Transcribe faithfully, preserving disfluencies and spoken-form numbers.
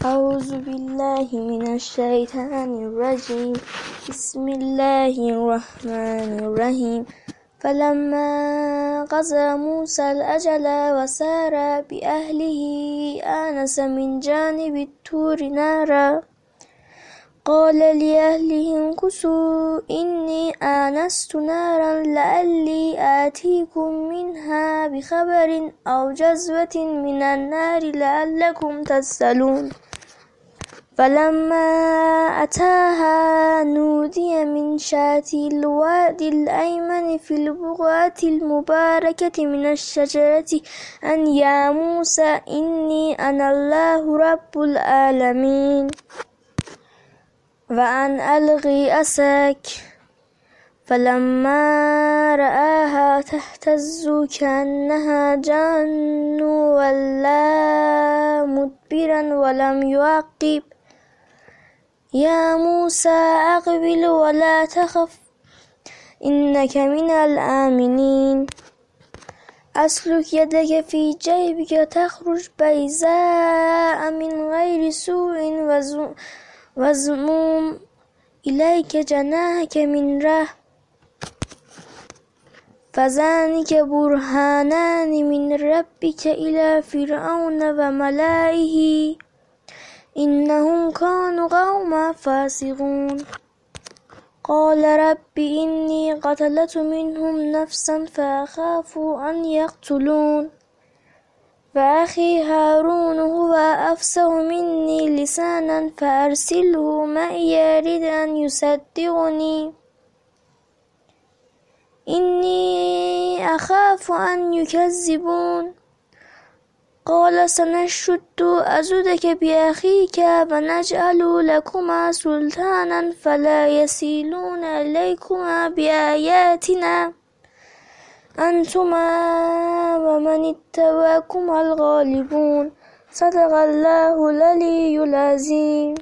أعوذ بالله من الشيطان الرجيم. بسم الله الرحمن الرحيم. فلما قضى موسى الأجل وسار بأهله آنس من جانب الطور نارا قال لأهلهم امكثوا إني آنست نارا لعلي آتيكم منها بخبر أو جذوة من النار لعلكم تصطلون. فلما أتاها نودي من شاطئ الوادي الأيمن في البقعة المباركة من الشجرة أن يا موسى إني أنا الله رب العالمين وأن ألقي عصاك. فلما رآها تهتز كأنها جان ولا مدبرا ولم يعقب. يا موسى أقبل ولا تخف إنك من الآمنين. أسلك يدك في جيبك تخرج بيضاء من غير سوء واضمم إليك جناحك من رحمة فذلك برهانان من ربك إلى فرعون وملئه إنهم كانوا قوما فاسقون. قال رب إني قتلت منهم نفسا فأخاف أن يقتلون وأخي هارون هو أفصح مني لسانا فأرسله معي يرد أن يصدقني إني أخاف أن يكذبون. قال سنشد أزدك بأخيك ونجعل لكما سلطانا فلا يصلون إليكما بآياتنا أنتما ومن اتبعكما الغالبون. صدق الله العلي العظيم.